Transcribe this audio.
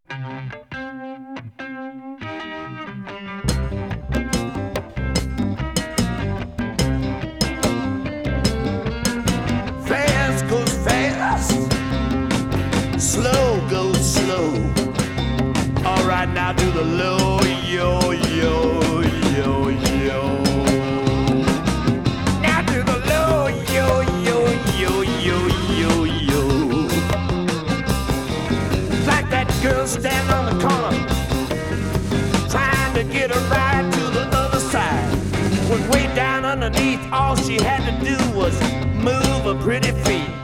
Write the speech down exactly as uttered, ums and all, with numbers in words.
Fast goes fast, slow goes slow. All right, now do the low, yo, yo, yo, yo. Now do the low, yo, yo, yo, yo, yo, yo. Like that girl standing on the corner, trying to get a ride to the other side. When way down underneath, all she had to do was move her pretty feet.